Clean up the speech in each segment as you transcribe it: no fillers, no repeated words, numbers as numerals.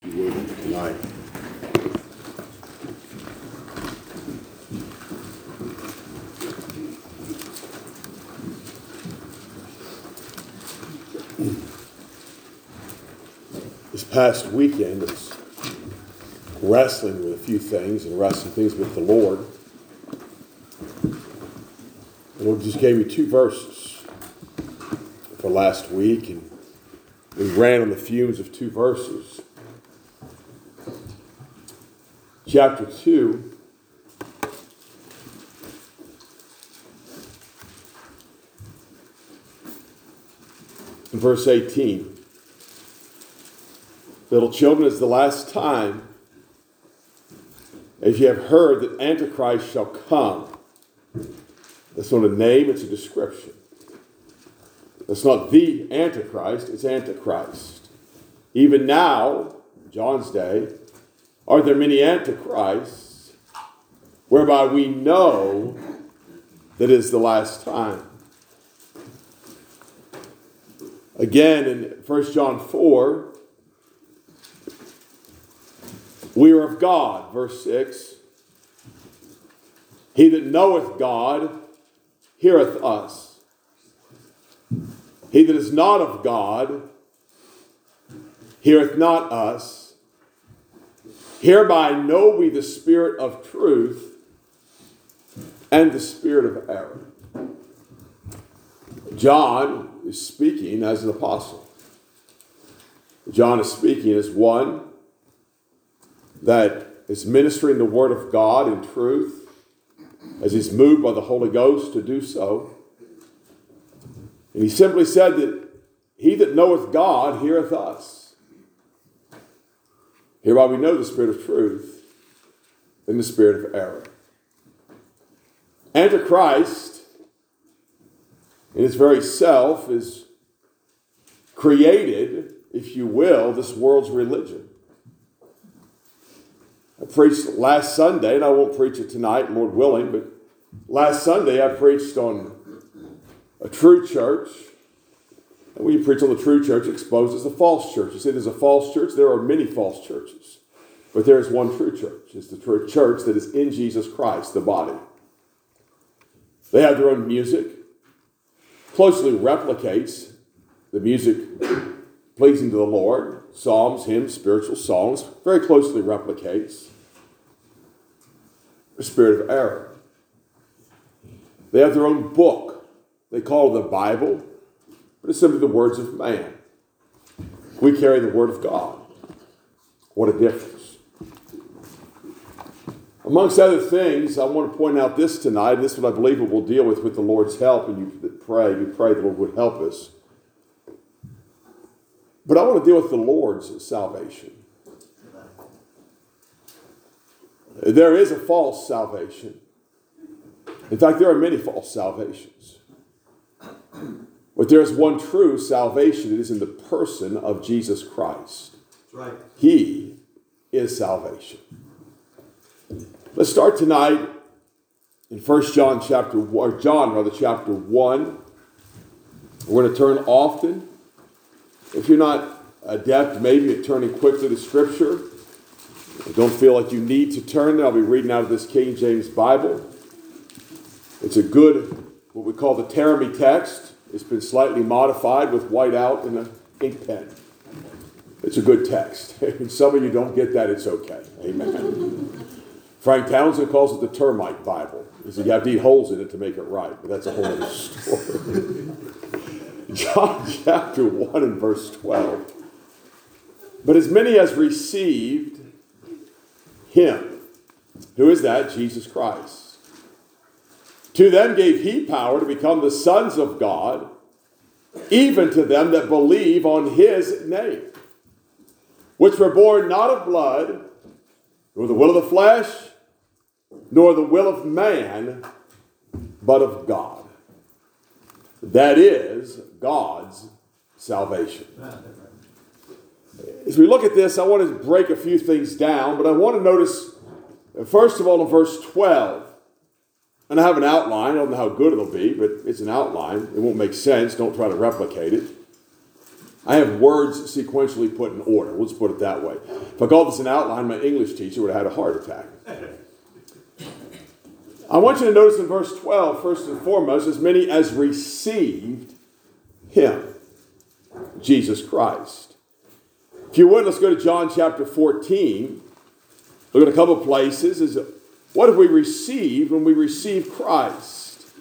You would tonight. This past weekend, it's wrestling with a few things and wrestling things with the Lord. The Lord just gave me 2 verses for last week, and we ran on the fumes of 2 verses. Chapter 2, and verse 18. Little children, it's the last time, as you have heard that Antichrist shall come. That's not a name, it's a description. That's not the Antichrist, it's Antichrist. Even now, in John's day, are there many Antichrists, whereby we know that it is the last time. Again, in 1 John 4, we are of God, verse 6. He that knoweth God heareth us. He that is not of God heareth not us. Hereby know we the spirit of truth and the spirit of error. John is speaking as an apostle. John is speaking as one that is ministering the word of God in truth, as he's moved by the Holy Ghost to do so. And he simply said that he that knoweth God heareth us. Hereby we know the spirit of truth and the spirit of error. Antichrist, in his very self, is created, if you will, this world's religion. I preached last Sunday, and I won't preach it tonight, Lord willing, but last Sunday I preached on a true church. And when you preach on the true church, it exposes the false church. You say there's a false church. There are many false churches. But there is one true church. It's the true church that is in Jesus Christ, the body. They have their own music. Closely replicates the music pleasing to the Lord. Psalms, hymns, spiritual songs. Very closely replicates the spirit of error. They have their own book. They call it the Bible, but it's simply the words of man. We carry the word of God. What a difference. Amongst other things, I want to point out this tonight, and this is what I believe it will deal with the Lord's help, and you pray the Lord would help us. But I want to deal with the Lord's salvation. There is a false salvation. In fact, there are many false salvations. But there is one true salvation. It is in the person of Jesus Christ. That's right. He is salvation. Let's start tonight in 1 John chapter 1. We're going to turn often. If you're not adept maybe at turning quickly to Scripture, don't feel like you need to turn there, I'll be reading out of this King James Bible. It's a good, what we call the Taremy text. It's been slightly modified with whiteout and an ink pen. It's a good text. If some of you don't get that, it's okay. Amen. Frank Townsend calls it the termite Bible. He said you have to eat holes in it to make it right, but that's a whole other story. John chapter 1 and verse 12. But as many as received him, who is that? Jesus Christ. To them gave he power to become the sons of God, even to them that believe on his name, which were born not of blood, nor the will of the flesh, nor the will of man, but of God. That is God's salvation. As we look at this, I want to break a few things down, but I want to notice, first of all, in verse 12, and I have an outline. I don't know how good it'll be, but it's an outline. It won't make sense. Don't try to replicate it. I have words sequentially put in order. Let's put it that way. If I called this an outline, my English teacher would have had a heart attack. I want you to notice in verse 12, first and foremost, as many as received him, Jesus Christ. If you would, let's go to John chapter 14. Look at a couple of places. What have we received when we receive Christ?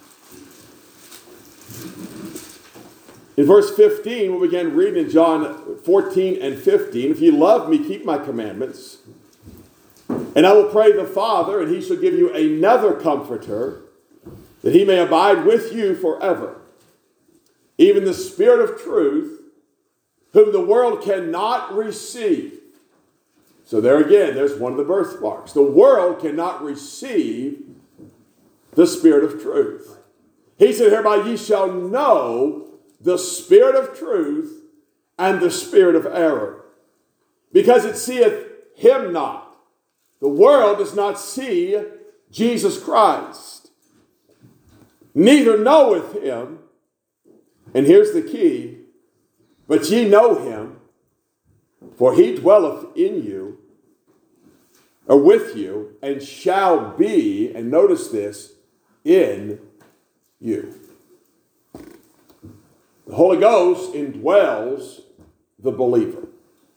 In verse 15, we'll begin reading in John 14 and 15. If you love me, keep my commandments. And I will pray the Father, and he shall give you another comforter, that he may abide with you forever. Even the Spirit of truth, whom the world cannot receive. So there again, there's one of the birthmarks. The world cannot receive the Spirit of truth. He said, hereby ye shall know the spirit of truth and the spirit of error. Because it seeth him not. The world does not see Jesus Christ. Neither knoweth him. And here's the key. But ye know him, for he dwelleth in you, or with you, and shall be, and notice this, in you. The Holy Ghost indwells the believer.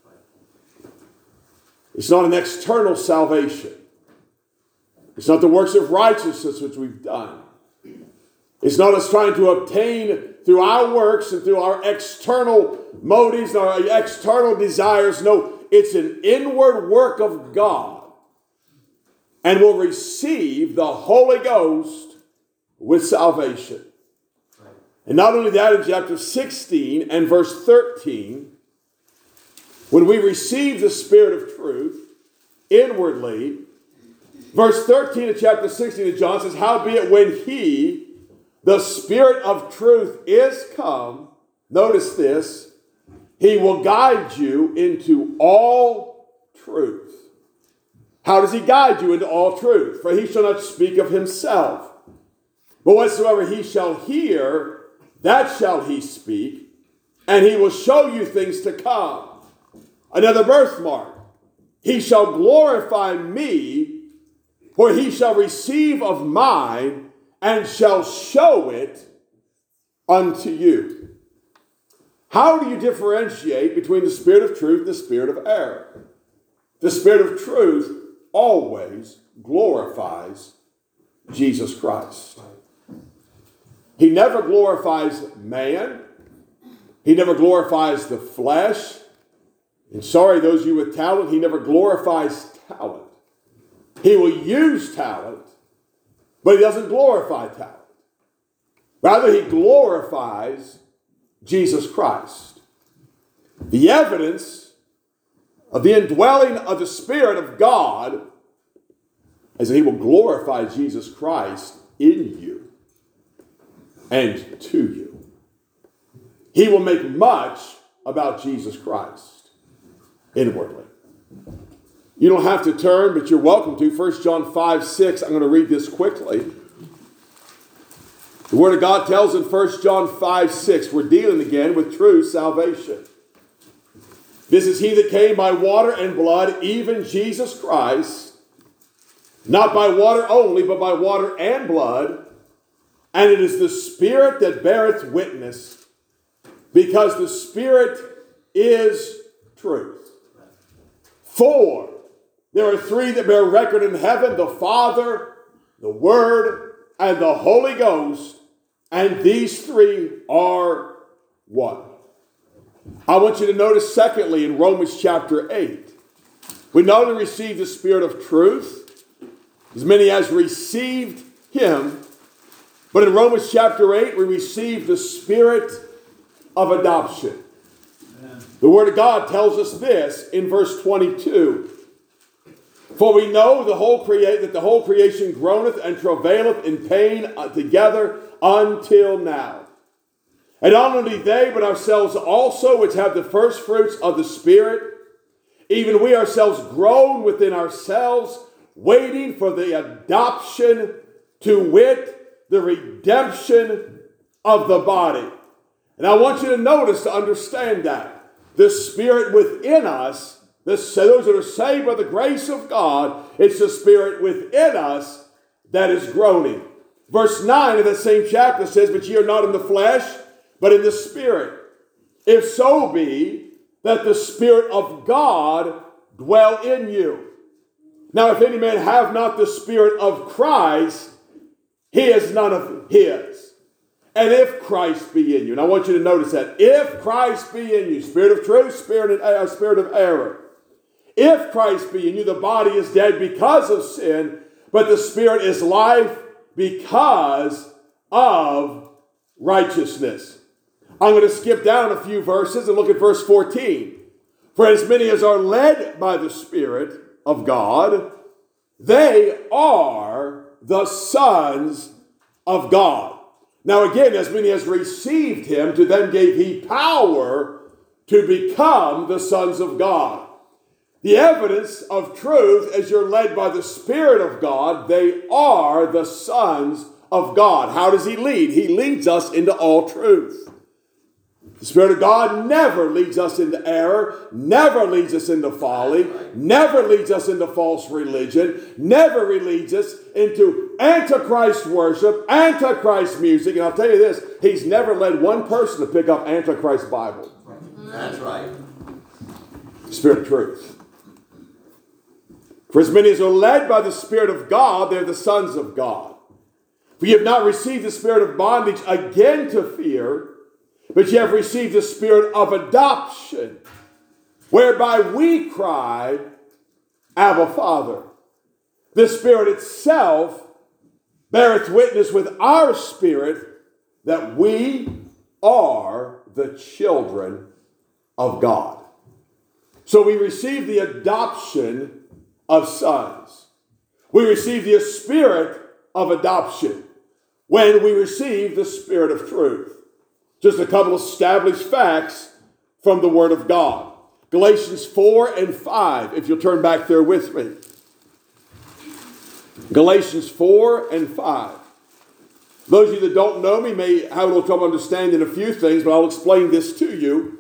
It's not an external salvation. It's not the works of righteousness which we've done. It's not us trying to obtain through our works and through our external motives and our external desires. No, it's an inward work of God. And we'll receive the Holy Ghost with salvation. And not only that, in chapter 16 and verse 13, when we receive the Spirit of truth inwardly, verse 13 of chapter 16 of John says, howbeit when he, the Spirit of truth, is come, notice this, he will guide you into all truth. How does he guide you into all truth? For he shall not speak of himself, but whatsoever he shall hear, that shall he speak, and he will show you things to come. Another birthmark. He shall glorify me, for he shall receive of mine, and shall show it unto you. How do you differentiate between the spirit of truth and the spirit of error? The spirit of truth always glorifies Jesus Christ. He never glorifies man. He never glorifies the flesh. And sorry, those of you with talent, he never glorifies talent. He will use talent, but he doesn't glorify talent. Rather, he glorifies Jesus Christ. The evidence of the indwelling of the Spirit of God is that he will glorify Jesus Christ in you and to you. He will make much about Jesus Christ inwardly. You don't have to turn, but you're welcome to. 1 John 5:6. I'm going to read this quickly. The Word of God tells in 1 John 5:6, we're dealing again with true salvation. This is he that came by water and blood, even Jesus Christ, not by water only, but by water and blood. And it is the Spirit that beareth witness, because the Spirit is truth. For there are three that bear record in heaven, the Father, the Word, and the Holy Ghost, and these three are one. I want you to notice, secondly, in Romans chapter 8, we not only receive the Spirit of truth, as many as received him, but in Romans chapter 8, we receive the Spirit of adoption. Amen. The Word of God tells us this in verse 22. For we know that the whole creation groaneth and travaileth in pain together until now. And not only they, but ourselves also, which have the first fruits of the Spirit, even we ourselves groan within ourselves, waiting for the adoption, to wit, the redemption of the body. And I want you to notice, to understand that. the Spirit within us, those that are saved by the grace of God, it's the Spirit within us that is groaning. Verse 9 of that same chapter says, but ye are not in the flesh, but in the Spirit. If so be that the Spirit of God dwell in you. Now, if any man have not the Spirit of Christ, he is none of his. And if Christ be in you, and I want you to notice that, if Christ be in you, Spirit of truth, Spirit of error. If Christ be in you, the body is dead because of sin, but the Spirit is life because of righteousness. I'm going to skip down a few verses and look at verse 14. For as many as are led by the Spirit of God, they are the sons of God. Now again, as many as received him, to them gave he power to become the sons of God. The evidence of truth, as you're led by the Spirit of God, they are the sons of God. How does he lead? He leads us into all truth. The Spirit of God never leads us into error, never leads us into folly, never leads us into false religion, never leads us into Antichrist worship, Antichrist music. And I'll tell you this, he's never led one person to pick up Antichrist Bible. That's right. Spirit of truth. For as many as are led by the Spirit of God, they're the sons of God. For you have not received the spirit of bondage again to fear, but ye have received the Spirit of adoption, whereby we cry, Abba, Father. The Spirit itself beareth witness with our spirit that we are the children of God. So we receive the adoption of sons. We receive the spirit of adoption when we receive the Spirit of truth. Just a couple of established facts from the Word of God. Galatians 4 and 5, if you'll turn back there with me. Galatians 4 and 5. Those of you that don't know me may have a little trouble understanding a few things, but I'll explain this to you.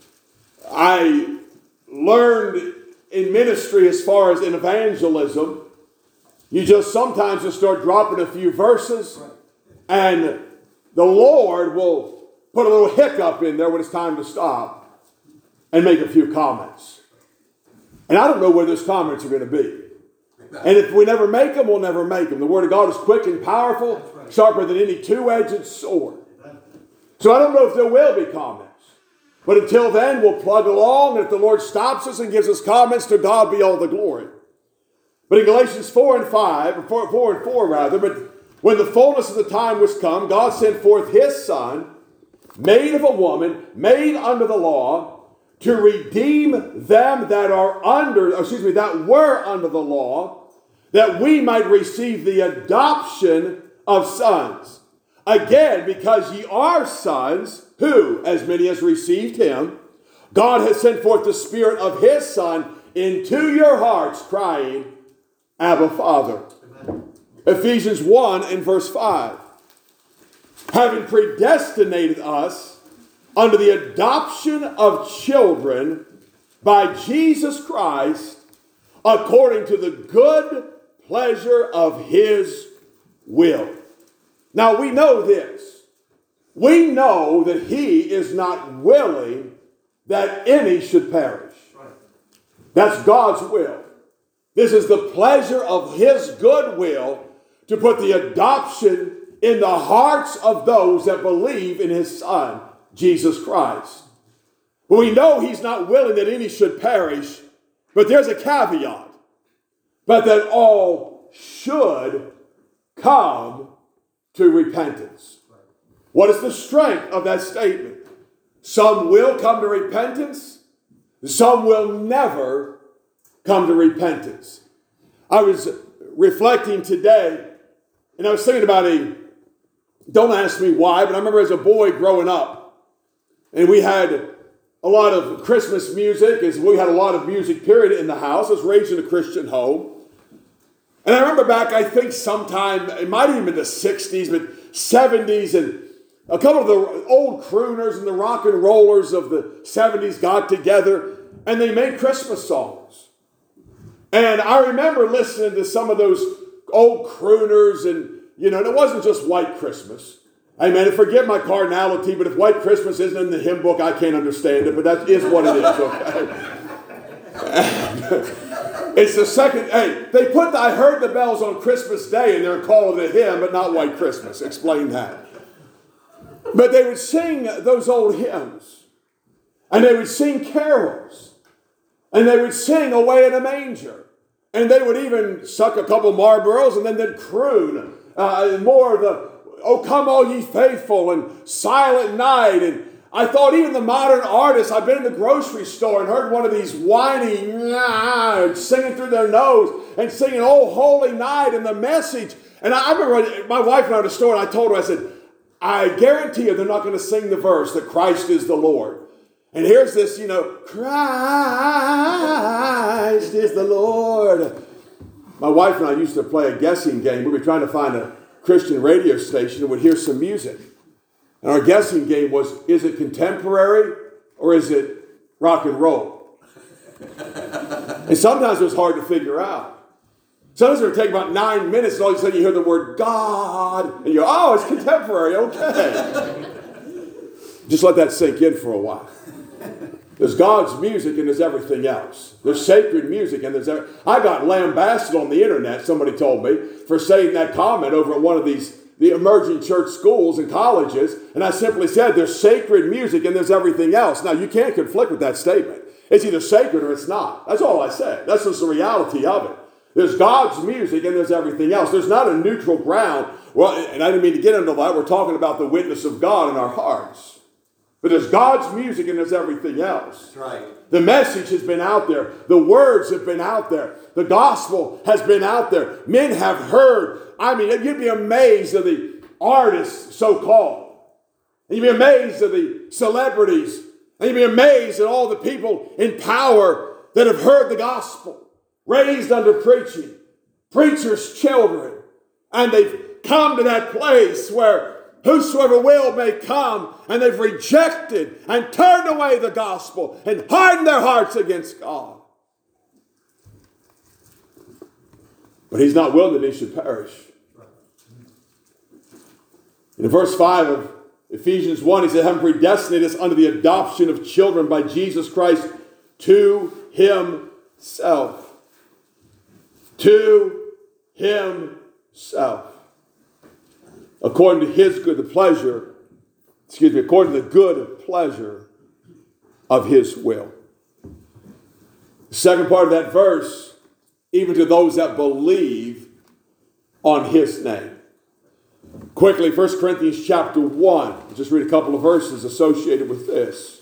I learned in ministry as far as in evangelism, you just sometimes just start dropping a few verses, and the Lord will put a little hiccup in there when it's time to stop and make a few comments. And I don't know where those comments are going to be. And if we never make them, we'll never make them. The Word of God is quick and powerful, sharper than any two-edged sword. So I don't know if there will be comments. But until then, we'll plug along. And if the Lord stops us and gives us comments, to God be all the glory. But in Galatians 4 and 5, 4 and 4 rather, but when the fullness of the time was come, God sent forth his Son, made of a woman, made under the law, to redeem them that were under the law, that we might receive the adoption of sons. Again, because ye are sons, who, as many as received him, God has sent forth the Spirit of his Son into your hearts, crying, Abba, Father. Amen. Ephesians 1 and verse 5. Having predestinated us unto the adoption of children by Jesus Christ, according to the good pleasure of his will. Now we know this. We know that he is not willing that any should perish. That's God's will. This is the pleasure of his good will to put the adoption in the hearts of those that believe in his Son, Jesus Christ. But we know he's not willing that any should perish, but there's a caveat. But that all should come to repentance. What is the strength of that statement? Some will come to repentance. Some will never come to repentance. I was reflecting today, and I was thinking about don't ask me why, but I remember as a boy growing up, and we had a lot of Christmas music, as we had a lot of music, period, in the house. I was raised in a Christian home. And I remember back, I think sometime, it might have even been the 60s, but 70s, and A couple of the old crooners and the rock and rollers of the 70s got together and they made Christmas songs. And I remember listening to some of those old crooners, and, you know, and it wasn't just White Christmas. I mean, forgive my carnality, but if White Christmas isn't in the hymn book, I can't understand it, but that is what it is, okay? It's the second, hey, they put I Heard the Bells on Christmas Day and they're calling it a hymn, but not White Christmas. Explain that. But they would sing those old hymns, and they would sing carols, and they would sing Away in a Manger, and they would even suck a couple Marlboros, and then they'd croon more of the Oh Come All Ye Faithful and Silent Night. And I thought even the modern artists, I've been in the grocery store and heard one of these whiny singing through their nose and singing Oh Holy Night and the message. And I remember my wife and I were at the store, and I told her, I said, I guarantee you they're not going to sing the verse that Christ is the Lord. And here's this, you know, Christ is the Lord. My wife and I used to play a guessing game. We were trying to find a Christian radio station and would hear some music. And our guessing game was, is it contemporary or is it rock and roll? And sometimes it was hard to figure out. Sometimes it would take about 9 minutes, and all of a sudden you hear the word God, and you go, oh, it's contemporary, okay. Just let that sink in for a while. There's God's music and there's everything else. There's sacred music and there's I got lambasted on the internet, somebody told me, for saying that comment over at one of the emerging church schools and colleges, and I simply said there's sacred music and there's everything else. Now, you can't conflict with that statement. It's either sacred or it's not. That's all I said. That's just the reality of it. There's God's music and there's everything else. There's not a neutral ground. Well, and I didn't mean to get into that. We're talking about the witness of God in our hearts. But there's God's music and there's everything else. That's right. The message has been out there. The words have been out there. The gospel has been out there. Men have heard. I mean, you'd be amazed at the artists, so-called. And you'd be amazed at the celebrities. And you'd be amazed at all the people in power that have heard the gospel. Raised under preaching, preachers' children, and they've come to that place where whosoever will may come, and they've rejected and turned away the gospel and hardened their hearts against God. But he's not willing that he should perish. In verse 5 of Ephesians 1, he said, having predestinated us unto the adoption of children by Jesus Christ to himself. To himself. According to his good pleasure, according to the good pleasure of his will. The second part of that verse, even to those that believe on his name. Quickly, 1 Corinthians chapter 1. I'll just read a couple of verses associated with this.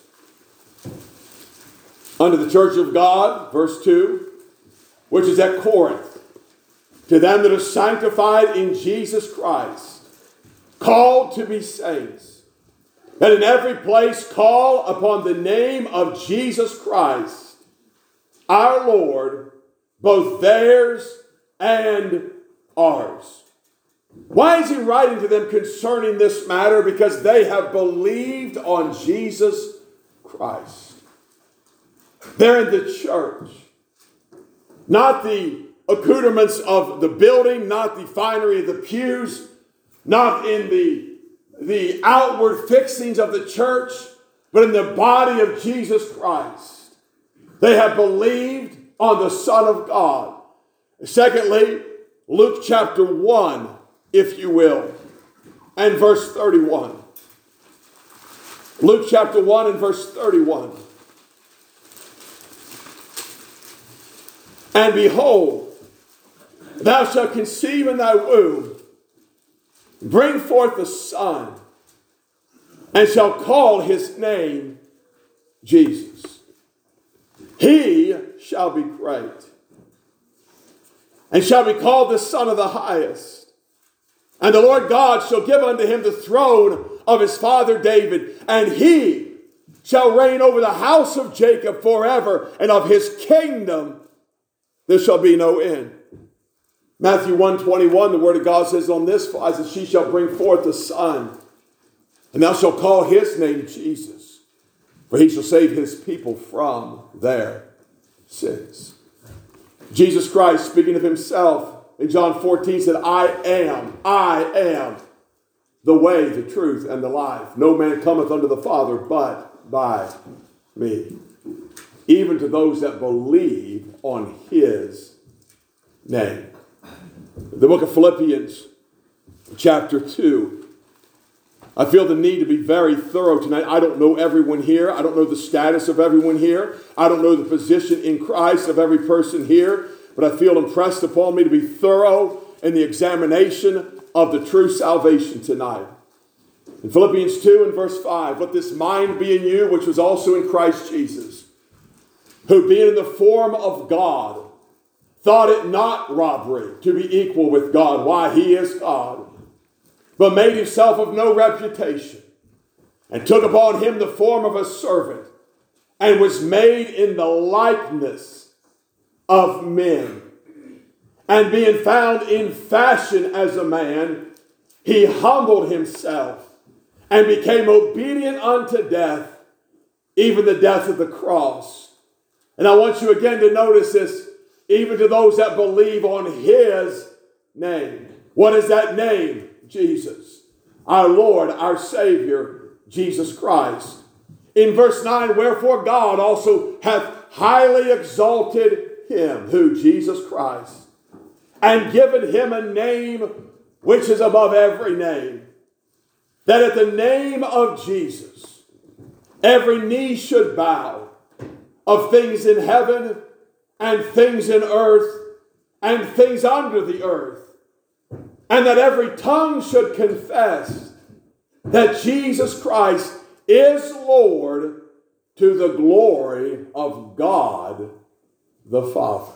Unto the church of God, verse 2, which is at Corinth, to them that are sanctified in Jesus Christ, called to be saints, that in every place call upon the name of Jesus Christ, our Lord, both theirs and ours. Why is he writing to them concerning this matter? Because they have believed on Jesus Christ. They're in the church. Not the accoutrements of the building, not the finery of the pews, not in the outward fixings of the church, but in the body of Jesus Christ. They have believed on the Son of God. Secondly, Luke chapter 1, if you will, and verse 31. Luke chapter 1 and verse 31. And behold, thou shalt conceive in thy womb, bring forth a son, and shall call his name Jesus. He shall be great, and shall be called the Son of the Highest. And the Lord God shall give unto him the throne of his father David, and he shall reign over the house of Jacob forever, and of his kingdom there shall be no end. Matthew 1:21, the word of God says on this, that she shall bring forth a son, And thou shalt call his name Jesus, for he shall save his people from their sins. Jesus Christ, speaking of himself in John 14, said, I am the way, the truth, and the life. No man cometh unto the Father but by me. Even to those that believe on his name. The book of Philippians, chapter 2. I feel the need to be very thorough tonight. I don't know everyone here. I don't know the status of everyone here. I don't know the position in Christ of every person here. But I feel impressed upon me to be thorough in the examination of the true salvation tonight. In Philippians 2 and verse 5, let this mind be in you, which was also in Christ Jesus, who being in the form of God, thought it not robbery to be equal with God. Why? He is God. But made himself of no reputation, and took upon him the form of a servant, and was made in the likeness of men. And being found in fashion as a man, he humbled himself, and became obedient unto death, even the death of the cross. And I want you again to notice this, even to those that believe on his name. What is that name? Jesus, our Lord, our Savior, Jesus Christ. In verse 9, wherefore God also hath highly exalted him, who? Jesus Christ, and given him a name which is above every name, that at the name of Jesus every knee should bow, of things in heaven and things in earth and things under the earth, and that every tongue should confess that Jesus Christ is Lord, to the glory of God the Father.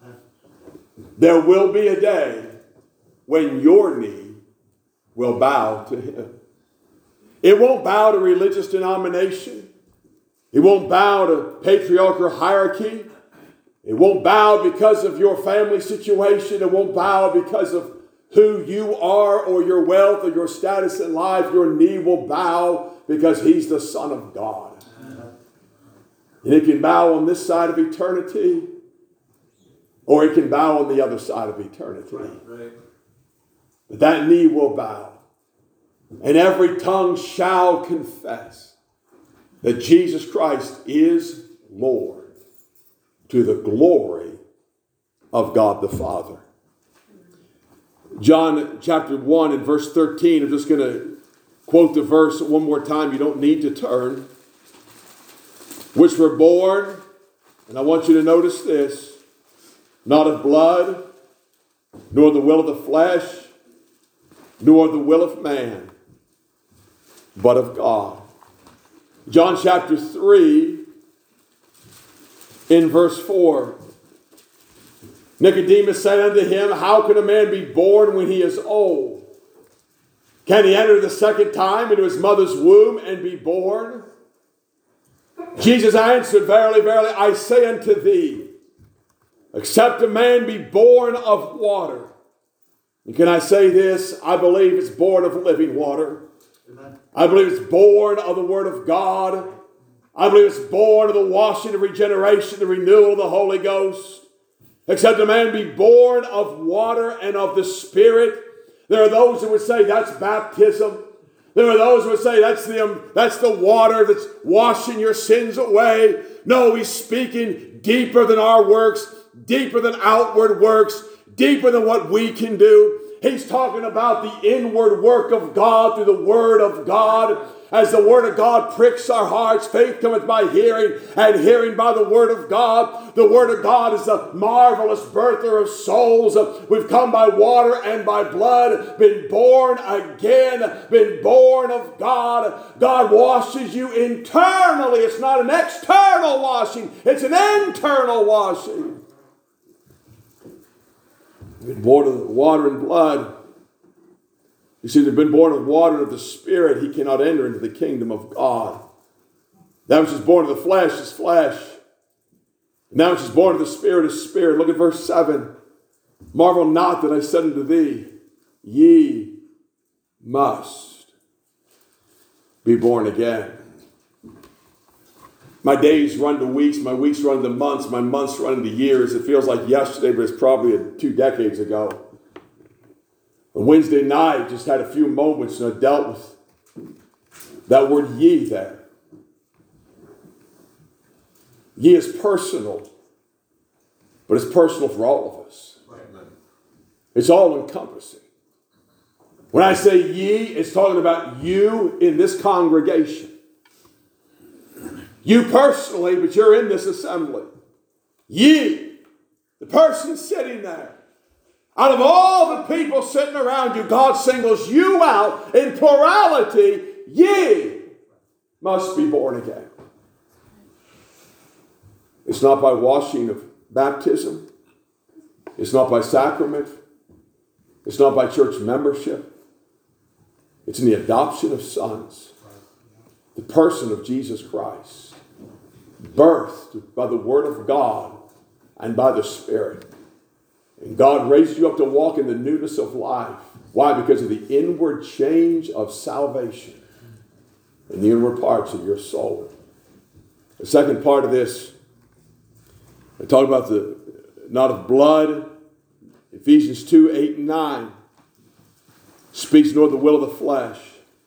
There will be a day when your knee will bow to him. It won't bow to religious denomination. It won't bow to patriarchal hierarchy. It won't bow because of your family situation. It won't bow because of who you are or your wealth or your status in life. Your knee will bow because he's the Son of God. And it can bow on this side of eternity, or it can bow on the other side of eternity. Right. But that knee will bow. And every tongue shall confess that Jesus Christ is Lord, to the glory of God the Father. John chapter 1 and verse 13. I'm just going to quote the verse one more time. You don't need to turn. Which were born, and I want you to notice this, not of blood, nor the will of the flesh, nor the will of man, but of God. John chapter 3 in verse 4. Nicodemus said unto him, how can a man be born when he is old? Can he enter the second time into his mother's womb and be born? Jesus answered, verily, verily, I say unto thee, except a man be born of water. And can I say this? I believe it's born of living water. Amen. I believe it's born of the Word of God. I believe it's born of the washing, the regeneration, the renewal of the Holy Ghost. Except a man be born of water and of the Spirit. There are those who would say that's baptism. There are those who would say that's the water that's washing your sins away. No, he's speaking deeper than our works, deeper than outward works, deeper than what we can do. He's talking about the inward work of God through the Word of God. As the Word of God pricks our hearts, faith cometh by hearing, and hearing by the Word of God. The Word of God is the marvelous birther of souls. We've come by water and by blood, been born again, been born of God. God washes you internally. It's not an external washing, it's an internal washing. Been born of water and blood. You see, they've been born of water and of the Spirit. He cannot enter into the kingdom of God. That which is born of the flesh is flesh. And that which is born of the Spirit is spirit. Look at verse 7. Marvel not that I said unto thee, ye must be born again. My days run to weeks, my weeks run to months, my months run into years. It feels like yesterday, but it's probably 2 decades ago. On Wednesday night, just had a few moments and I dealt with that word ye there. Ye is personal, but it's personal for all of us. It's all encompassing. When I say ye, it's talking about you in this congregation. You personally, but you're in this assembly. Ye, the person sitting there. Out of all the people sitting around you, God singles you out in plurality. Ye must be born again. It's not by washing of baptism. It's not by sacrament. It's not by church membership. It's in the adoption of sons. The person of Jesus Christ. Birthed by the Word of God and by the Spirit. And God raised you up to walk in the newness of life. Why? Because of the inward change of salvation in the inward parts of your soul. The second part of this, I talk about the not of blood. Ephesians 2, 8 and 9 speaks nor the will of the flesh.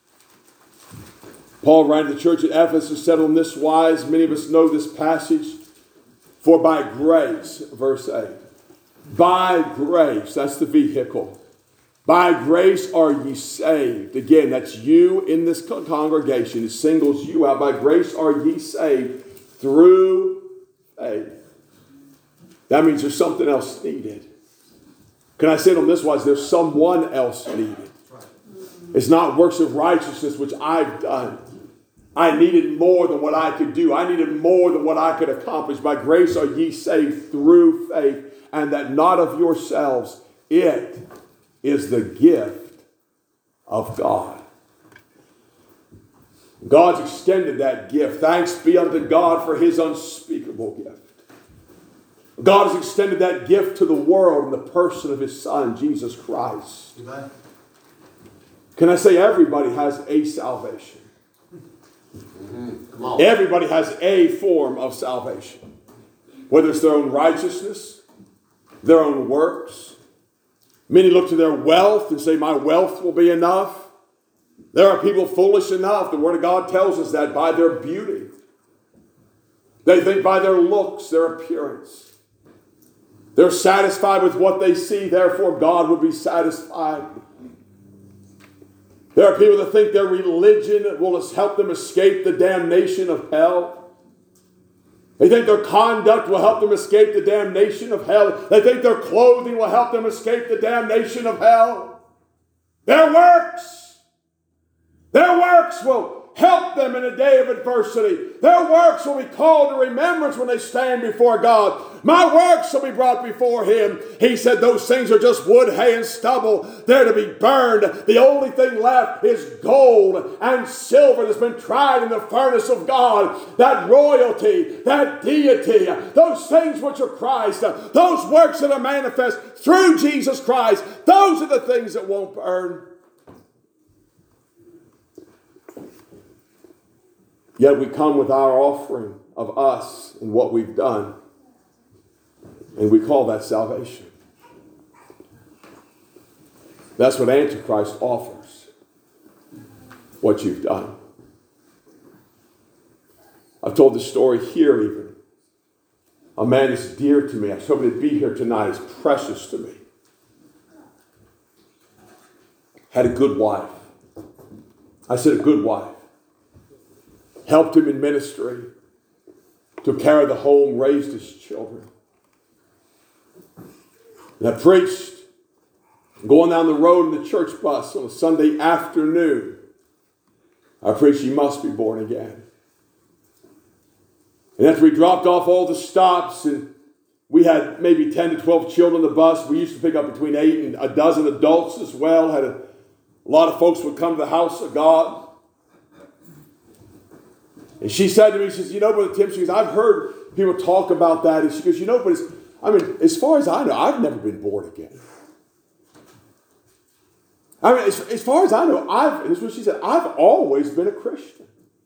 Paul, writing to the church at Ephesus, said on this wise, many of us know this passage, for by grace, verse 8, by grace, that's the vehicle. By grace are ye saved. Again, that's you in this congregation. It singles you out. By grace are ye saved through faith. That means there's something else needed. Can I say it on this wise? There's someone else needed. It's not works of righteousness which I've done. I needed more than what I could do. I needed more than what I could accomplish. By grace are ye saved through faith, and that not of yourselves. It is the gift of God. God's extended that gift. Thanks be unto God for his unspeakable gift. God has extended that gift to the world in the person of his Son, Jesus Christ. Amen. Can I say everybody has a salvation? Everybody has a form of salvation. Whether it's their own righteousness, their own works. Many look to their wealth and say, my wealth will be enough. There are people foolish enough, the Word of God tells us that, by their beauty. They think by their looks, their appearance. They're satisfied with what they see, therefore God would be satisfied. There are people that think their religion will help them escape the damnation of hell. They think their conduct will help them escape the damnation of hell. They think their clothing will help them escape the damnation of hell. Their works will help them in a day of adversity. Their works will be called to remembrance when they stand before God. My works shall be brought before him. He said those things are just wood, hay, and stubble. They're to be burned. The only thing left is gold and silver that's been tried in the furnace of God. That royalty, that deity, those things which are Christ, those works that are manifest through Jesus Christ, those are the things that won't burn. Yet we come with our offering of us and what we've done. And we call that salvation. That's what Antichrist offers. What you've done. I've told this story here even. A man is dear to me. I told him to be here tonight. It's precious to me. Had a good wife. I said a good wife. Helped him in ministry, took care of the home, raised his children. And I preached, going down the road in the church bus on a Sunday afternoon. I preached, you must be born again. And after we dropped off all the stops, and we had maybe 10 to 12 children on the bus, we used to pick up between 8 and a dozen adults as well. Had a lot of folks would come to the house of God. And she said to me, she says, you know, Brother Tim, she goes, I've heard people talk about that. And she goes, you know, but as far as I know, I've never been born again. I mean, as far as I know, this is what she said, I've always been a Christian.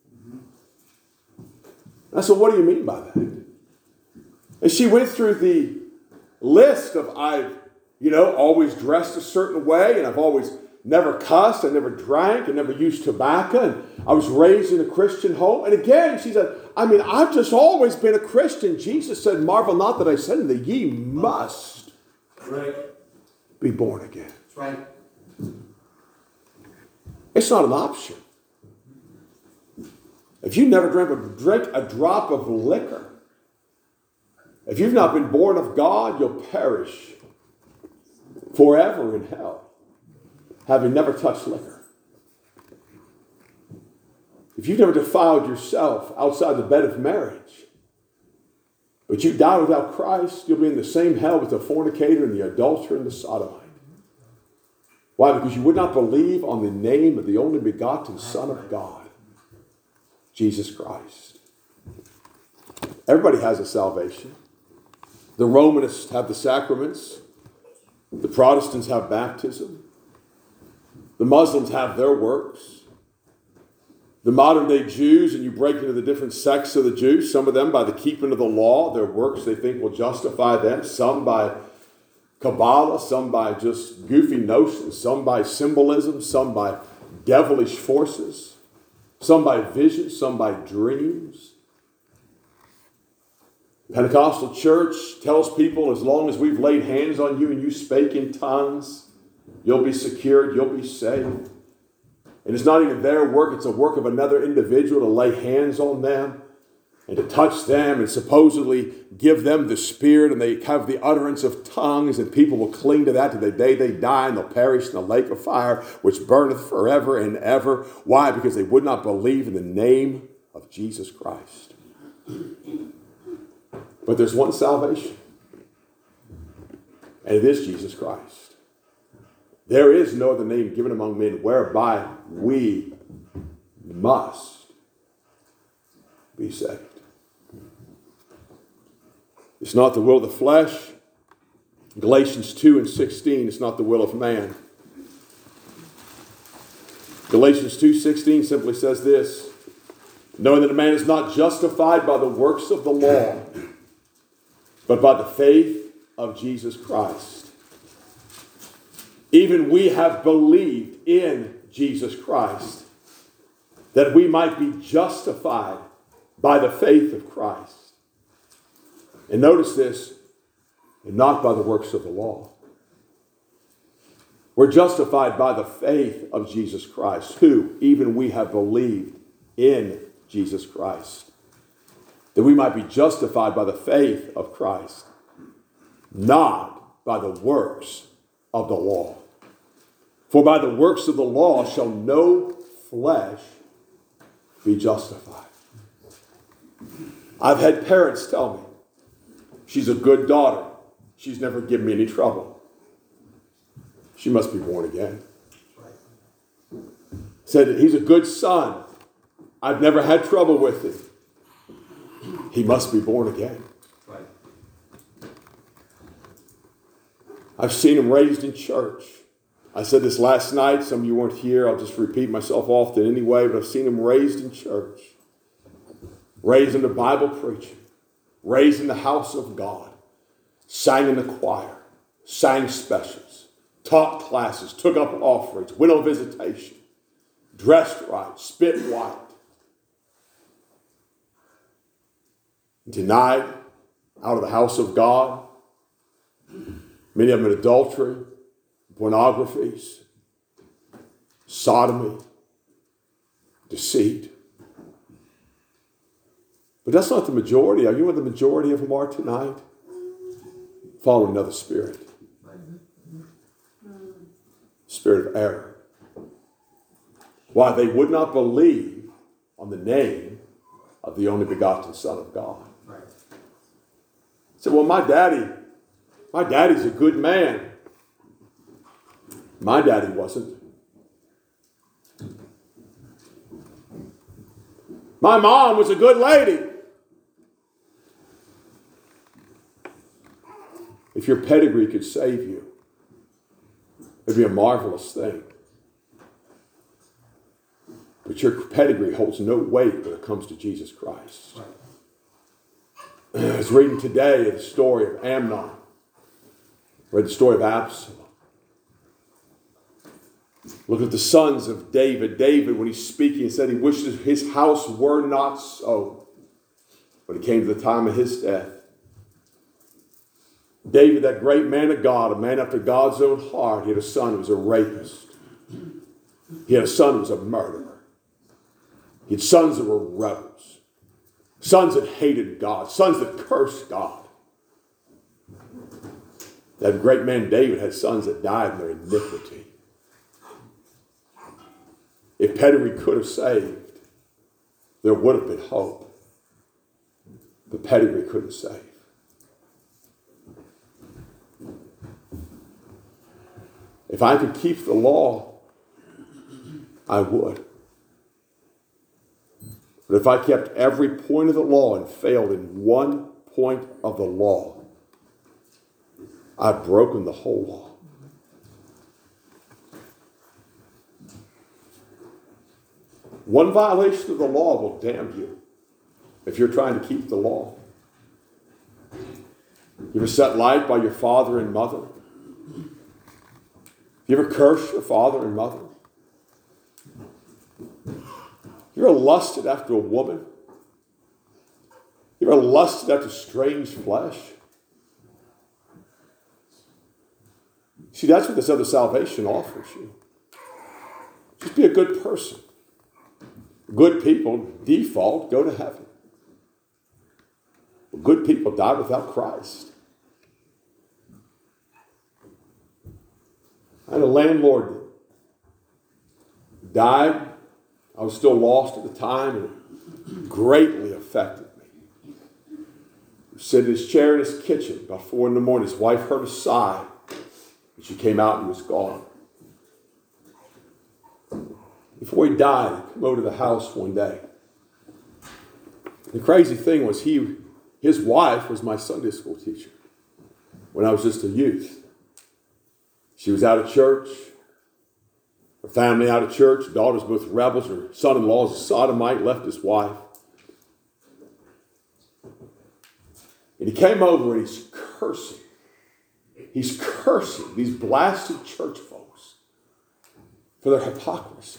I said, what do you mean by that? And she went through the list of I've, always dressed a certain way, and I've always never cussed, I never drank, I never used tobacco, and I was raised in a Christian home. And again, she said, I've just always been a Christian. Jesus said, marvel not that I said unto thee, ye must be born again. That's right. It's not an option. If you never drank a drop of liquor, if you've not been born of God, you'll perish forever in hell, having never touched liquor. If you've never defiled yourself outside the bed of marriage, but you die without Christ, you'll be in the same hell with the fornicator and the adulterer and the sodomite. Why? Because you would not believe on the name of the only begotten Son of God, Jesus Christ. Everybody has a salvation. The Romanists have the sacraments. The Protestants have baptism. The Muslims have their works. The modern day Jews, and you break into the different sects of the Jews, some of them by the keeping of the law, their works they think will justify them, some by Kabbalah, some by just goofy notions, some by symbolism, some by devilish forces, some by visions, some by dreams. Pentecostal church tells people as long as we've laid hands on you and you spake in tongues, you'll be secured, you'll be saved. And it's not even their work, it's a work of another individual to lay hands on them and to touch them and supposedly give them the Spirit, and they have the utterance of tongues, and people will cling to that to the day they die, and they'll perish in the lake of fire, which burneth forever and ever. Why? Because they would not believe in the name of Jesus Christ. But there's one salvation, and it is Jesus Christ. There is no other name given among men whereby we must be saved. It's not the will of the flesh. Galatians 2:16, it's not the will of man. Galatians 2:16 simply says this, knowing that a man is not justified by the works of the law, but by the faith of Jesus Christ. Even we have believed in Jesus Christ, that we might be justified by the faith of Christ. And notice this, and not by the works of the law. We're justified by the faith of Jesus Christ, who even we have believed in Jesus Christ, that we might be justified by the faith of Christ, not by the works of the law. For by the works of the law shall no flesh be justified. I've had parents tell me, she's a good daughter. She's never given me any trouble. She must be born again. Said, he's a good son. I've never had trouble with him. He must be born again. I've seen him raised in church. I said this last night. Some of you weren't here. I'll just repeat myself often anyway, but I've seen him raised in church. Raised in the Bible preaching. Raised in the house of God. Sang in the choir. Sang specials. Taught classes. Took up offerings. Went on visitation. Dressed right. Spit white. Denied out of the house of God. Many of them in adultery, pornographies, sodomy, deceit. But that's not the majority. Are you what the majority of them are tonight? Following another spirit. Spirit of error. Why? They would not believe on the name of the only begotten Son of God. Right. Say, well, my daddy's a good man. My daddy wasn't. My mom was a good lady. If your pedigree could save you, it'd be a marvelous thing. But your pedigree holds no weight when it comes to Jesus Christ. I was reading today the story of Amnon. Read the story of Absalom. Look at the sons of David. David, when he's speaking, said he wishes his house were not so. But it came to the time of his death. David, that great man of God, a man after God's own heart, he had a son who was a rapist. He had a son who was a murderer. He had sons that were rebels. Sons that hated God. Sons that cursed God. That great man David had sons that died in their iniquity. If pedigree could have saved, there would have been hope. But pedigree couldn't save. If I could keep the law, I would. But if I kept every point of the law and failed in one point of the law, I've broken the whole law. One violation of the law will damn you if you're trying to keep the law. You ever set light by your father and mother? You ever curse your father and mother? You ever lusted after a woman? You ever lusted after strange flesh? See, that's what this other salvation offers you. Just be a good person. Good people, default, go to heaven. Good people die without Christ. I had a landlord that died. I was still lost at the time, and it greatly affected me. He was sitting in his chair in his kitchen about 4 a.m. His wife heard a sigh, and she came out and he was gone. Before he died, he came over to the house one day. The crazy thing was his wife was my Sunday school teacher when I was just a youth. She was out of church. Her family out of church. Her daughters both rebels. Her son-in-law is a sodomite, left his wife. And he came over and he's cursing. He's cursing these blasted church folks for their hypocrisy.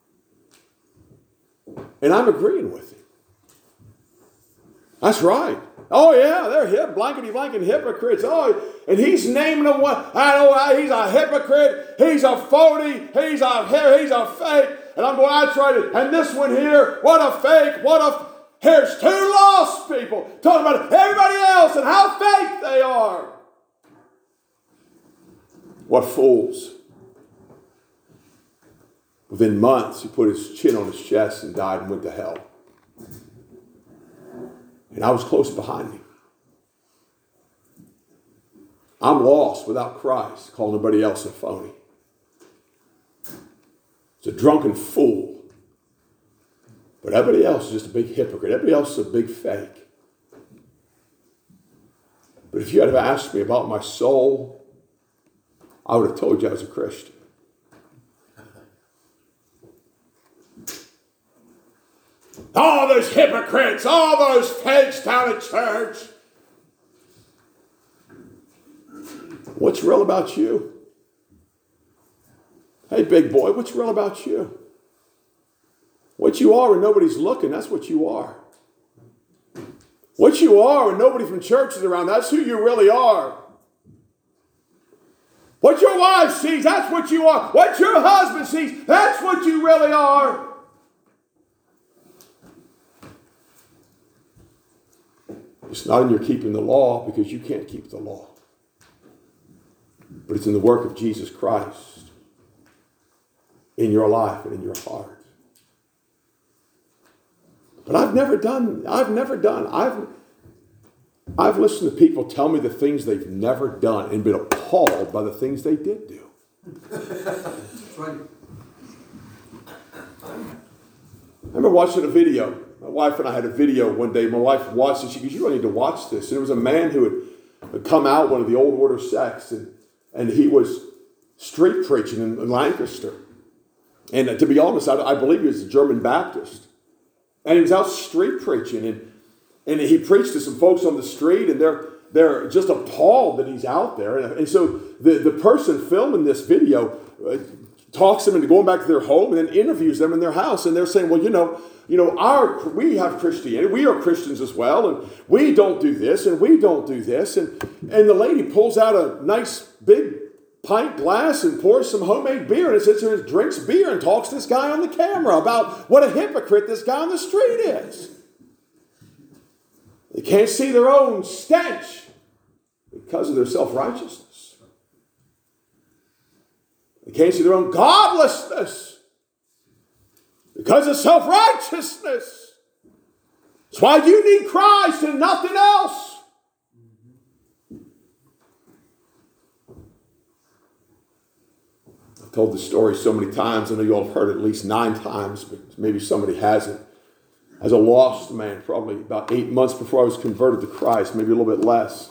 And I'm agreeing with him. That's right. Oh yeah, they're blankety-blanket hypocrites. Oh, and he's naming them what? He's a hypocrite. He's a phony. He's a fake. And I'm going, that's right. And this one here, what a fake. Here's 2 lost people talking about everybody else and how fake they are. What fools. Within months, he put his chin on his chest and died and went to hell. And I was close behind him. I'm lost without Christ, calling everybody else a phony. It's a drunken fool. But everybody else is just a big hypocrite. Everybody else is a big fake. But if you had asked me about my soul, I would have told you I was a Christian. All those hypocrites, all those fakes down at church. What's real about you? Hey, big boy, what's real about you? What you are when nobody's looking, that's what you are. What you are when nobody from church is around, that's who you really are. What your wife sees, that's what you are. What your husband sees, that's what you really are. It's not in your keeping the law because you can't keep the law. But it's in the work of Jesus Christ in your life and in your heart. But I've listened to people tell me the things they've never done and been appalled by the things they did do. That's right. I remember watching a video. My wife and I had a video one day. My wife watched it. She goes, you don't need to watch this. And it was a man who had come out, one of the old order sects, and he was street preaching in Lancaster. And to be honest, I believe he was a German Baptist. And he was out street preaching. And he preached to some folks on the street, and they're just appalled that he's out there. And so the person filming this video talks them into going back to their home and then interviews them in their house. And they're saying, well, we have Christianity. We are Christians as well. And we don't do this and we don't do this. And the lady pulls out a nice big pint glass and pours some homemade beer and sits there and drinks beer and talks to this guy on the camera about what a hypocrite this guy on the street is. They can't see their own stench because of their self-righteousness. They can't see their own godlessness because of self-righteousness. That's why you need Christ and nothing else. I've told this story so many times. I know you all have heard it at least 9 times, but maybe somebody hasn't. As a lost man, probably about 8 months before I was converted to Christ, maybe a little bit less,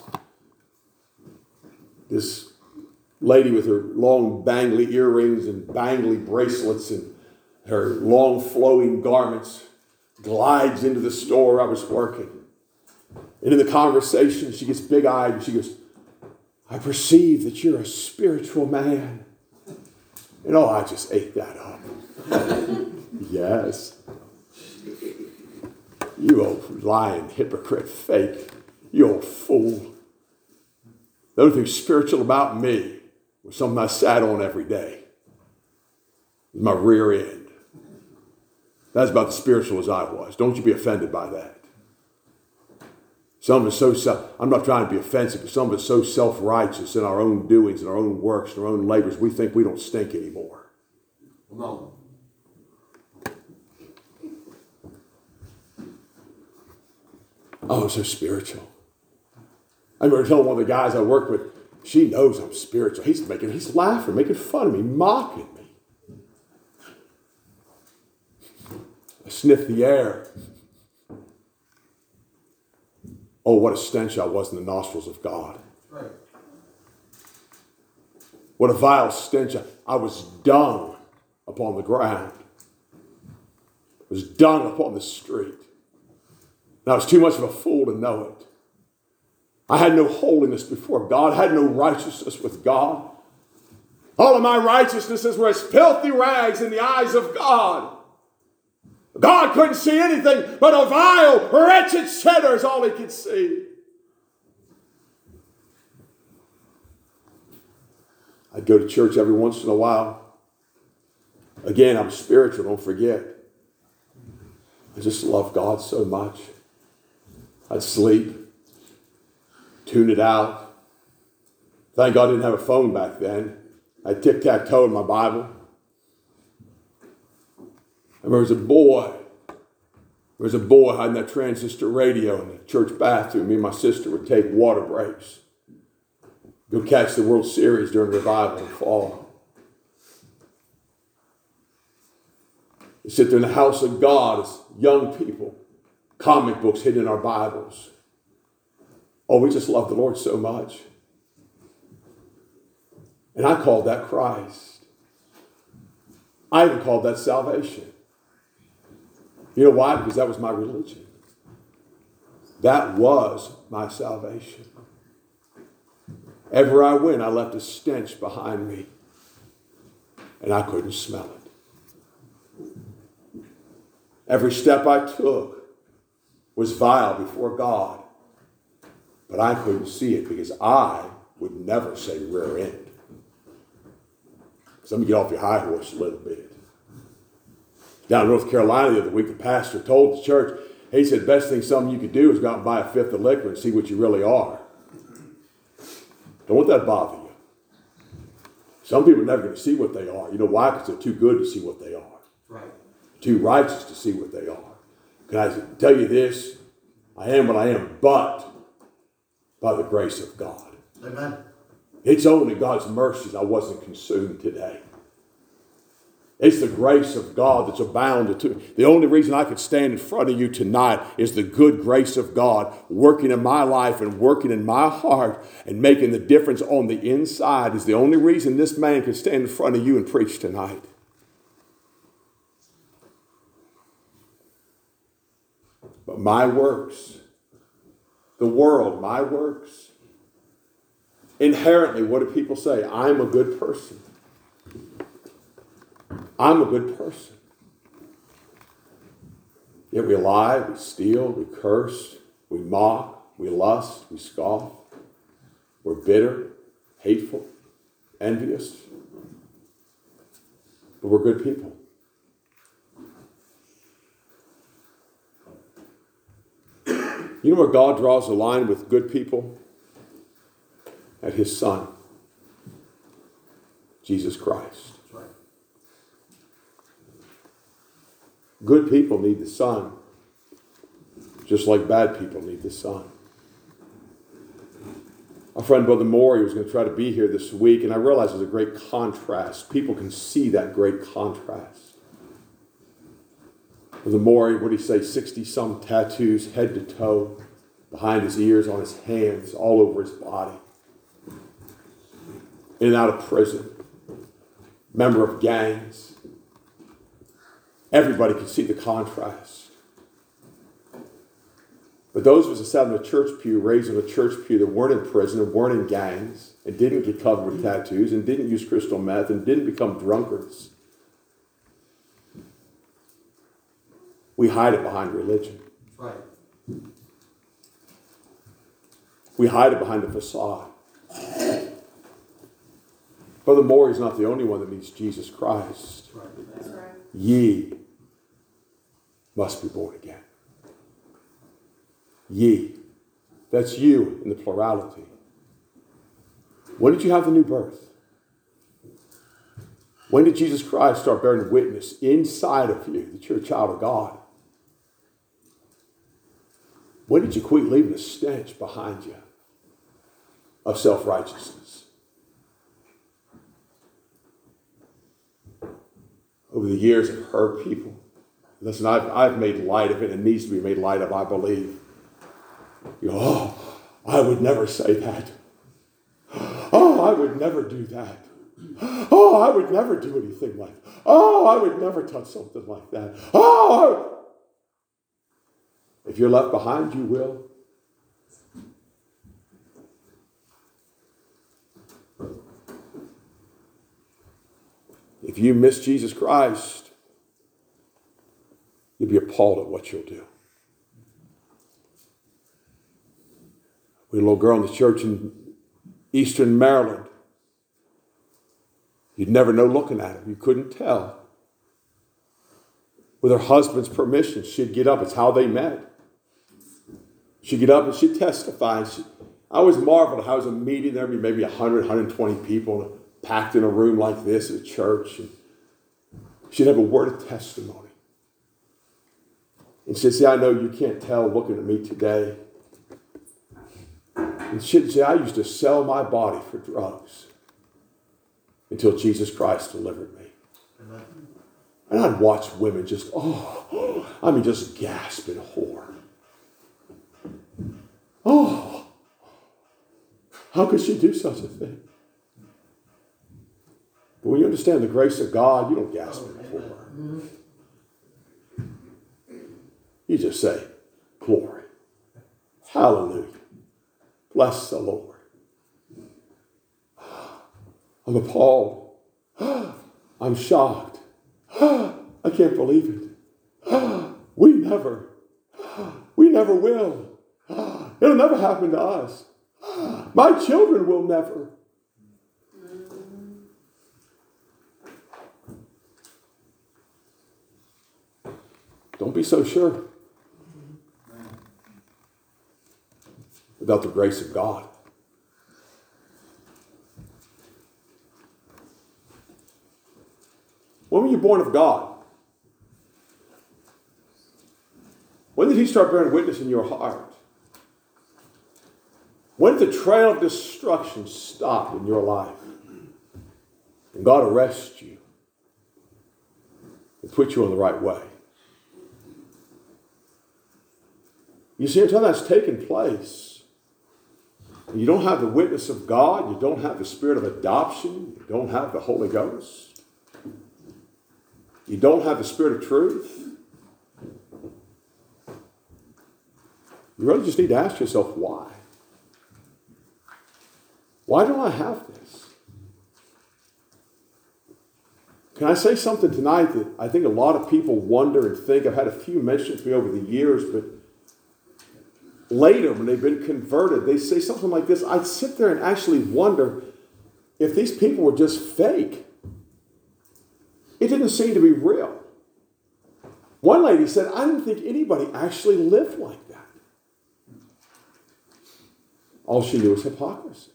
this lady with her long bangly earrings and bangly bracelets and her long flowing garments glides into the store I was working. And in the conversation, she gets big-eyed and she goes, I perceive that you're a spiritual man. And I just ate that up. Yes. You old lying, hypocrite, fake. You old fool. The only thing spiritual about me was something I sat on every day. It was my rear end. That's about as spiritual as I was. Don't you be offended by that. Some of us I'm not trying to be offensive, but some of us so self-righteous in our own doings, in our own works, in our own labors, we think we don't stink anymore. No. Oh, so spiritual. I remember telling one of the guys I worked with, she knows I'm spiritual. He's laughing, making fun of me, mocking me. I sniffed the air. Oh, what a stench I was in the nostrils of God. Right. What a vile stench. I was dung upon the ground. I was dung upon the street. And I was too much of a fool to know it. I had no holiness before God. I had no righteousness with God. All of my righteousnesses were as filthy rags in the eyes of God. God couldn't see anything but a vile, wretched sinner is all he could see. I'd go to church every once in a while. Again, I'm spiritual, don't forget. I just love God so much. I'd sleep, tune it out. Thank God I didn't have a phone back then. I had tic-tac-toe in my Bible. And there was a boy hiding that transistor radio in the church bathroom. Me and my sister would take water breaks. Go catch the World Series during revival in the fall. We sit there in the house of God as young people, comic books hidden in our Bibles. Oh, we just love the Lord so much. And I called that Christ. I even called that salvation. You know why? Because that was my religion. That was my salvation. Everywhere I went, I left a stench behind me. And I couldn't smell it. Every step I took was vile before God. But I couldn't see it because I would never say rear end. So let me get off your high horse a little bit. Down in North Carolina the other week, the pastor told the church, he said, best thing some of you could do is go out and buy a fifth of liquor and see what you really are. Don't let that bother you. Some people are never going to see what they are. You know why? Because they're too good to see what they are. Right. Too righteous to see what they are. Can I tell you this? I am what I am, but by the grace of God. Amen. It's only God's mercies I wasn't consumed today. It's the grace of God that's abounded to me. The only reason I could stand in front of you tonight is the good grace of God working in my life and working in my heart and making the difference on the inside is the only reason this man could stand in front of you and preach tonight. my works. The world, my works. Inherently, what do people say? I'm a good person. I'm a good person. Yet we lie, we steal, we curse, we mock, we lust, we scoff. We're bitter, hateful, envious. But we're good people. You know where God draws the line with good people? At his Son, Jesus Christ. That's right. Good people need the Son, just like bad people need the Son. Our friend Brother Morey was going to try to be here this week, and I realize there's a great contrast. People can see that great contrast. Brother Morey, what did he say, 60-some tattoos, head to toe, behind his ears, on his hands, all over his body. In and out of prison. Member of gangs. Everybody could see the contrast. But those of us that sat in a church pew, raised in a church pew, that weren't in prison and weren't in gangs, and didn't get covered with tattoos, and didn't use crystal meth, and didn't become drunkards, we hide it behind religion. That's right. We hide it behind a facade. Brother Morey's not the only one that needs Jesus Christ. That's right. That's right. Ye must be born again. Ye. That's you in the plurality. When did you have the new birth? When did Jesus Christ start bearing witness inside of you that you're a child of God? When did you quit leaving a stench behind you of self-righteousness? Over the years, I've heard people. Listen, I've made light of it. It needs to be made light of, I believe. You go, oh, I would never say that. Oh, I would never do that. Oh, I would never do anything like that. Oh, I would never touch something like that. Oh, if you're left behind, you will. If you miss Jesus Christ, you'll be appalled at what you'll do. We had a little girl in the church in Eastern Maryland. You'd never know looking at her. You couldn't tell. With her husband's permission, she'd get up. It's how they met. She'd get up and she'd testify. I always marveled at how it was a meeting. There'd be maybe 100, 120 people packed in a room like this at a church. And she'd have a word of testimony. And she'd say, I know you can't tell looking at me today. And she'd say, I used to sell my body for drugs until Jesus Christ delivered me. Amen. And I'd watch women just, just gasp in horror. Oh, how could she do such a thing? But when you understand the grace of God, you don't gasp in horror. You just say, glory. Hallelujah. Bless the Lord. I'm appalled. I'm shocked. I can't believe it. We never will. It'll never happen to us. My children will never. Don't be so sure about the grace of God. When were you born of God? When did he start bearing witness in your heart? When did the trail of destruction stop in your life? And God arrest you and put you on the right way. You see, until that's taken place, you don't have the witness of God, you don't have the spirit of adoption, you don't have the Holy Ghost, you don't have the spirit of truth, You really just need to ask yourself, why? Why don't I have this? Can I say something tonight that I think a lot of people wonder and think? I've had a few mentioned to me over the years, but later when they've been converted, they say something like this. I'd sit there and actually wonder if these people were just fake. It didn't seem to be real. One lady said, I didn't think anybody actually lived like that. All she knew was hypocrisy.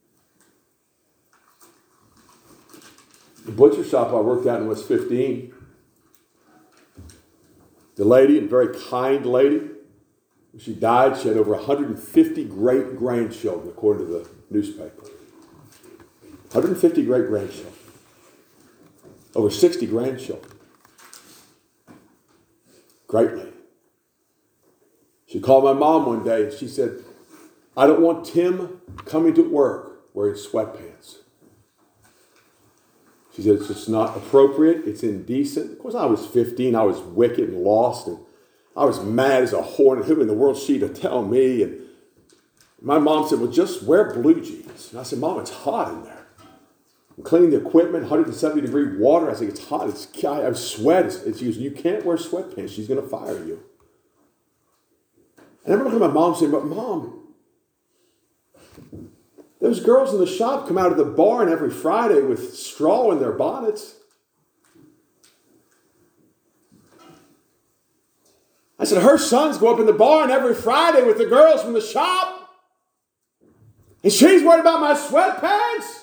The butcher shop I worked at when I was 15, the lady, a very kind lady, when she died, she had over 150 great-grandchildren, according to the newspaper. 150 great-grandchildren. Over 60 grandchildren. Great lady. She called my mom one day and she said, I don't want Tim coming to work wearing sweatpants. She said, it's just not appropriate. It's indecent. Of course, I was 15. I was wicked and lost. And I was mad as a hornet. Who in the world is she to tell me? And my mom said, well, just wear blue jeans. And I said, Mom, it's hot in there. I'm cleaning the equipment, 170-degree water. I said, it's hot. I sweat. It's used. You can't wear sweatpants. She's going to fire you. And I remember looking at my mom saying, but Mom, those girls in the shop come out of the barn every Friday with straw in their bonnets. I said, her sons go up in the barn every Friday with the girls from the shop. And she's worried about my sweatpants.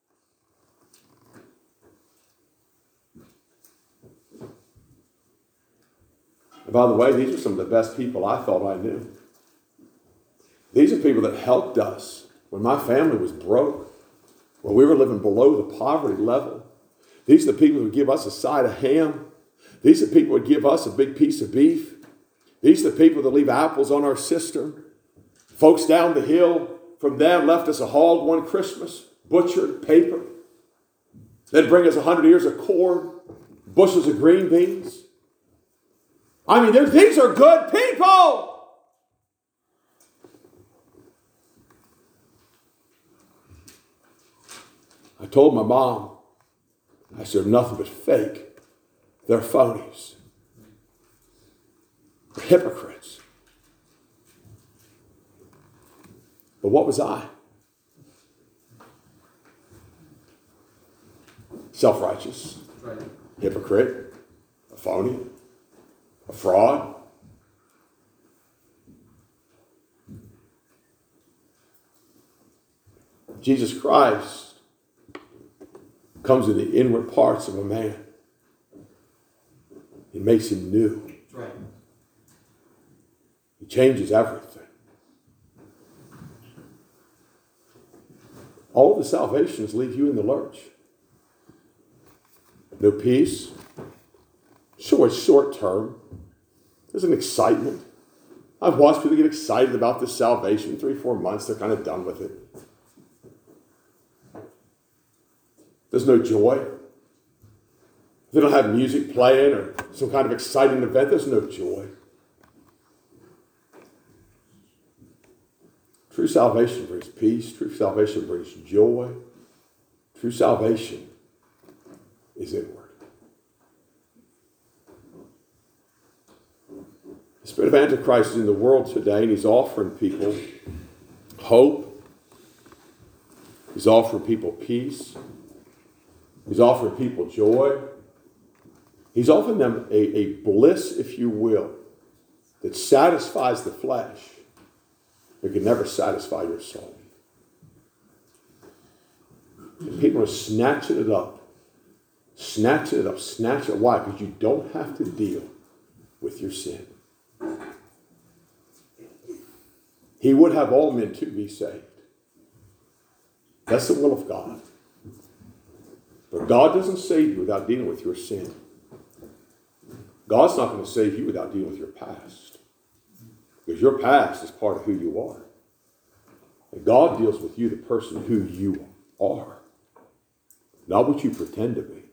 And by the way, these are some of the best people I thought I knew. These are people that helped us when my family was broke, when we were living below the poverty level. These are the people who would give us a side of ham. These are the people who would give us a big piece of beef. These are the people that leave apples on our cistern. Folks down the hill from them left us a hog one Christmas, butchered, paper. They'd bring us 100 ears of corn, bushels of green beans. I mean, these are good people. I told my mom, I said, they're nothing but fake. They're phonies. They're hypocrites. But what was I? Self-righteous, hypocrite, a phony, a fraud. Jesus Christ comes in the inward parts of a man. He makes him new. Right. He changes everything. All the salvations leave you in the lurch. No peace. Sure, it's short term. There's an excitement. I've watched people get excited about this salvation. 3-4 months, they're kind of done with it. There's no joy. They don't have music playing or some kind of exciting event. There's no joy. True salvation brings peace. True salvation brings joy. True salvation is inward. The spirit of Antichrist is in the world today, and he's offering people hope. He's offering people peace. He's offering people joy. He's offering them a bliss, if you will, that satisfies the flesh, but can never satisfy your soul. And people are snatching it up. Snatching it up. Snatching it. Why? Because you don't have to deal with your sin. He would have all men to be saved. That's the will of God. But God doesn't save you without dealing with your sin. God's not going to save you without dealing with your past. Because your past is part of who you are. And God deals with you, the person who you are. Not what you pretend to be.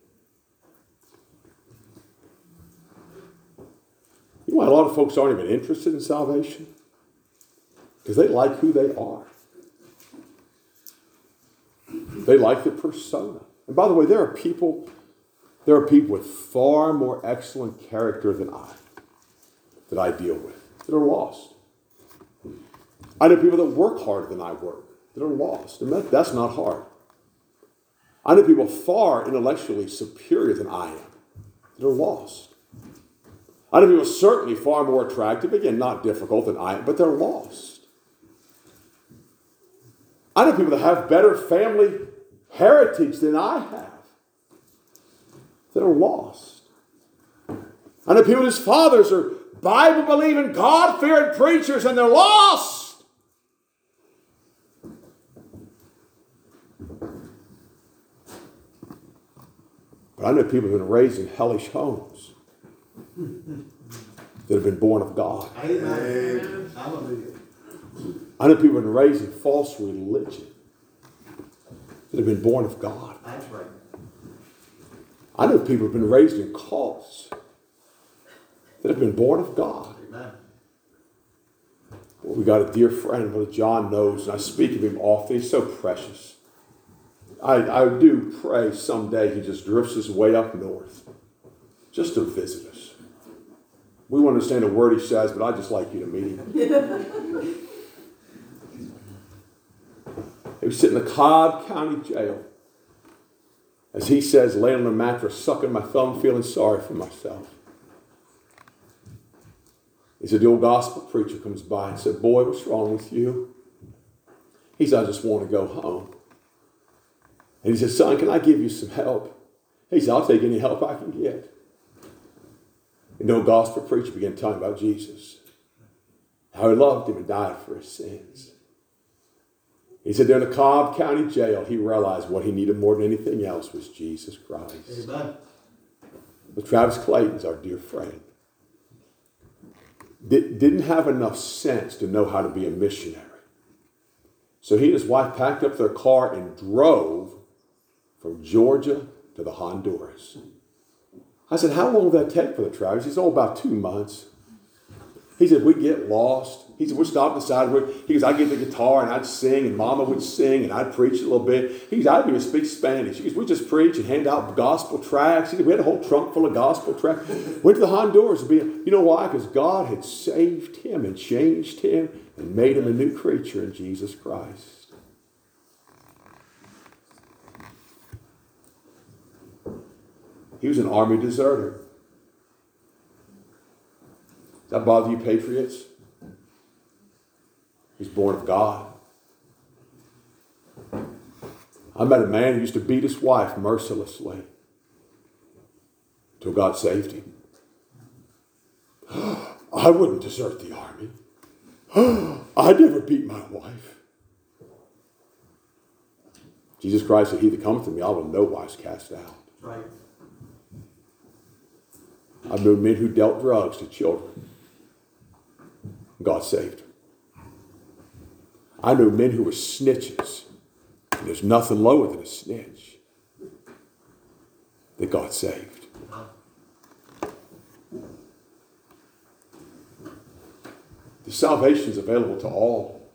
You know why a lot of folks aren't even interested in salvation? Because they like who they are. They like the persona. And by the way, there are people with far more excellent character than that I deal with, that are lost. I know people that work harder than I work, that are lost. And that's not hard. I know people far intellectually superior than I am, that are lost. I know people certainly far more attractive, again, not difficult than I am, but they're lost. I know people that have better family heritage than I have, that are lost. I know people whose fathers are Bible-believing, God-fearing preachers, and they're lost. But I know people who've been raised in hellish homes that have been born of God. Amen. Hallelujah. I know people who've been raised in false religion that have been born of God. That's right. I know people who've been raised in cults that have been born of God. Amen. Well, we got a dear friend, Brother John knows, and I speak of him often. He's so precious. I do pray someday he just drifts his way up north just to visit us. We won't understand a word he says, but I'd just like you to meet him. He was sitting in the Cobb County Jail. As he says, laying on a mattress, sucking my thumb, feeling sorry for myself. He said, the old gospel preacher comes by and said, boy, what's wrong with you? He said, I just want to go home. And he said, son, can I give you some help? He said, I'll take any help I can get. And the old gospel preacher began telling about Jesus, how he loved him and died for his sins. He said, there in the Cobb County Jail, he realized what he needed more than anything else was Jesus Christ. Amen. But Travis Clayton's our dear friend. Didn't have enough sense to know how to be a missionary. So he and his wife packed up their car and drove from Georgia to the Honduras. I said, how long will that take for the Travis? He said, about 2 months. He said, we get lost. He said, we'd stop on the side of the road. He goes, I'd get the guitar and I'd sing and Mama would sing and I'd preach a little bit. He goes, I didn't even speak Spanish. He goes, we just preach and hand out gospel tracts. He goes, we had a whole trunk full of gospel tracts. Went to the Honduras. You know why? Because God had saved him and changed him and made him a new creature in Jesus Christ. He was an army deserter. Does that bother you, patriots? He's born of God. I met a man who used to beat his wife mercilessly until God saved him. I wouldn't desert the army. I'd never beat my wife. Jesus Christ said, he that cometh to me, I will no wise cast out. Right. I've known men who dealt drugs to children. God saved them. I know men who were snitches. There's nothing lower than a snitch that God saved. The salvation is available to all.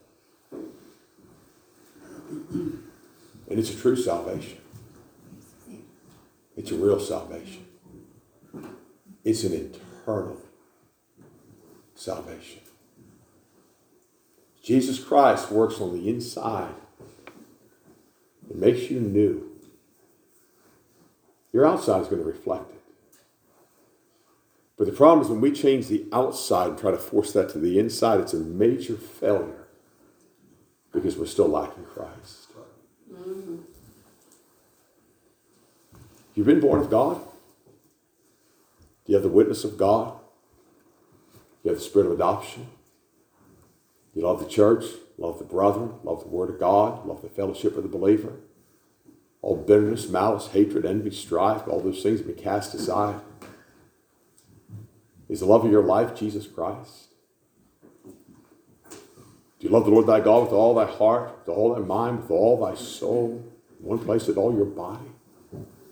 And it's a true salvation. It's a real salvation. It's an eternal salvation. Jesus Christ works on the inside. It makes you new. Your outside is going to reflect it. But the problem is when we change the outside and try to force that to the inside, it's a major failure because we're still lacking Christ. Mm-hmm. You've been born of God. Do you have the witness of God? You have the spirit of adoption. You love the church, love the brethren, love the word of God, love the fellowship of the believer. All bitterness, malice, hatred, envy, strife, all those things have been cast aside. Is the love of your life Jesus Christ? Do you love the Lord thy God with all thy heart, with all thy mind, with all thy soul, in one place with all your body?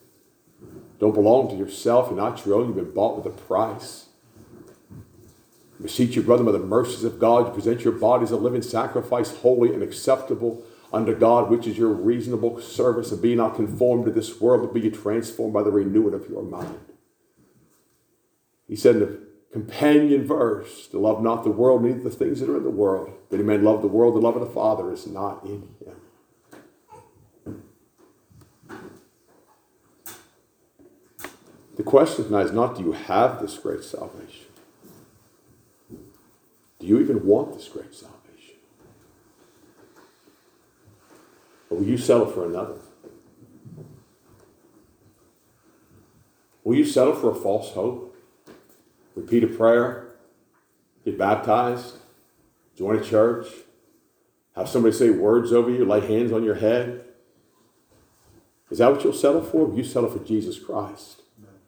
Don't belong to yourself. You're not your own. You've been bought with a price. Beseech you, brethren, by the mercies of God, you present your bodies a living sacrifice, holy and acceptable unto God, which is your reasonable service. And be not conformed to this world, but be ye transformed by the renewing of your mind. He said in the companion verse, to love not the world, neither the things that are in the world. If any man love the world, the love of the Father is not in him. The question tonight is not, do you have this great salvation? Do you even want this great salvation? Or will you settle for another? Will you settle for a false hope? Repeat a prayer? Get baptized? Join a church? Have somebody say words over you? Lay hands on your head? Is that what you'll settle for? Will you settle for Jesus Christ?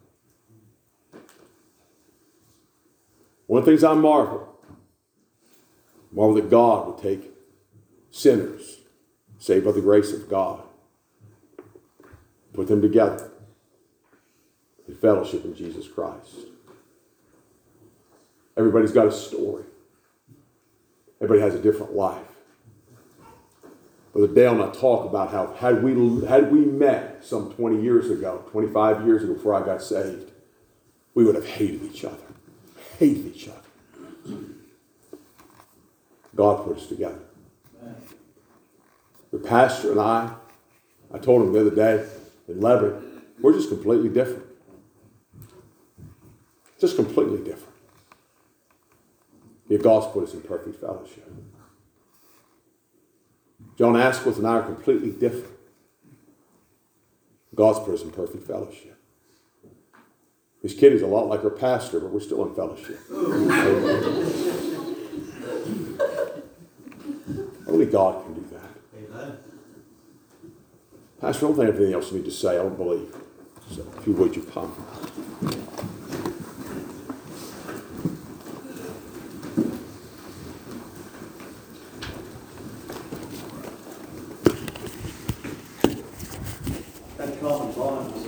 One of the things I marvel that God would take sinners saved by the grace of God, put them together in fellowship in Jesus Christ. Everybody's got a story. Everybody has a different life. Brother Dale and I talk about how had we met some 20 years ago, 25 years ago before I got saved, we would have hated each other. Hated each other. God put us together. The pastor and I told him the other day in Lebanon, we're just completely different. Just completely different. Yet God's put us in perfect fellowship. John Asquith and I are completely different. God's put us in perfect fellowship. Miss Kitty's a lot like her pastor, but we're still in fellowship. Only God can do that. Amen. Pastor, I don't think anything else you need to say. I don't believe. So if you would, you come. That common bond